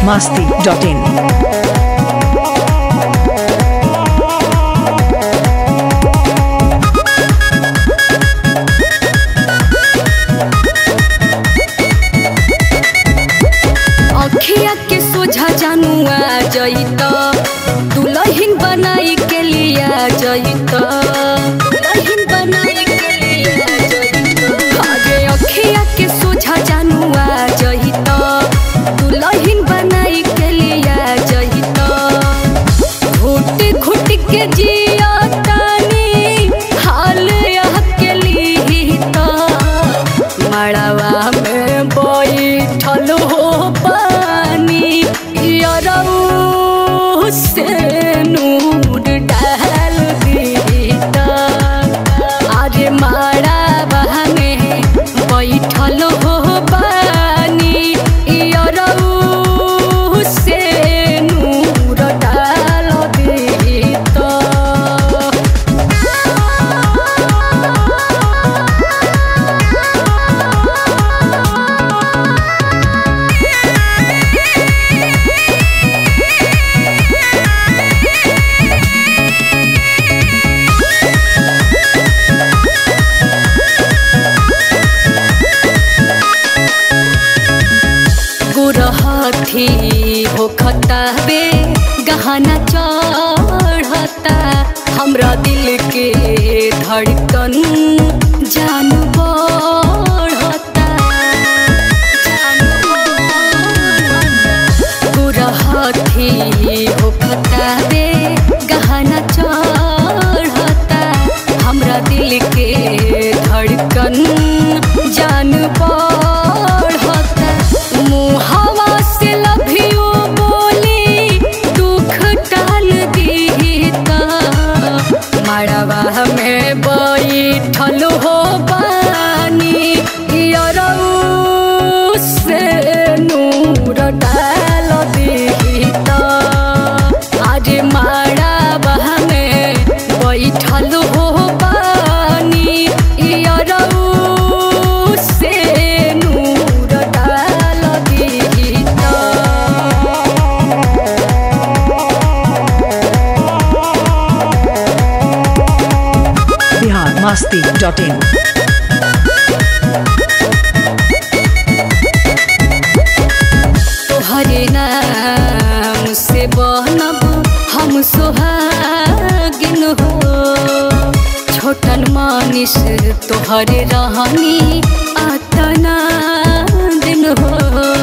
biharmasti.in अखिया के सोझा जानुआ जईत दुल्हन बनाई के लिया जईत दुल्हन बनाई के लिया जईत अरे अखिया के सोझा जानुआ जईत दुल्हन बनाई के लिया जईत घुट घुट के जिया तानी हाल यह के लीत मड़वा में बैठल हो से नूर डाल दीता अरे मारा बहने बैठल हो बानी से नूर डाल दीता गुरहथी हो खताबे गहना चढ़ता हमरा दिल के धड़कन जान बढ़ता गुरहथी हो खताबे गहना चढ़ता हमरा दिल के धड़कन जान बढ़ता मुहावा से लभियो बोली दुख टाल दीता मड़वा में बैठल हो बानी से नूर डाल दीता आज मड़वा में बैठल हो बानी से नूर डाल दीता biharmasti.in तोहरे नाम से बनब हम सोहागिन हो छोटन मानिस तोहरे रहनी आतना दिन हो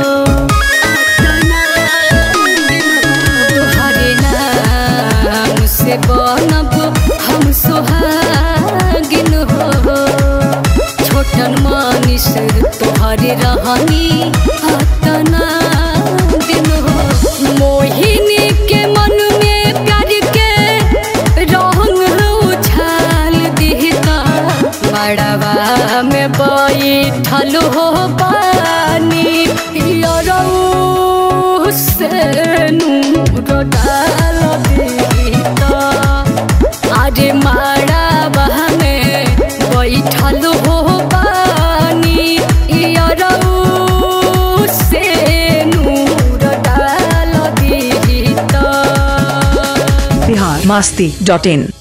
तोहरे नाम से बनब हम सोहागिन हो छोटन मानिस तोहरे रहनी आतना दिन हो मोहिनी के मन में प्यार के रंग उछाल दीता मड़वा में बैठल हो पानी से नूर डाल दीता अरे मड़वा में बैठल हो पानी से नूर डाल दीता biharmasti.in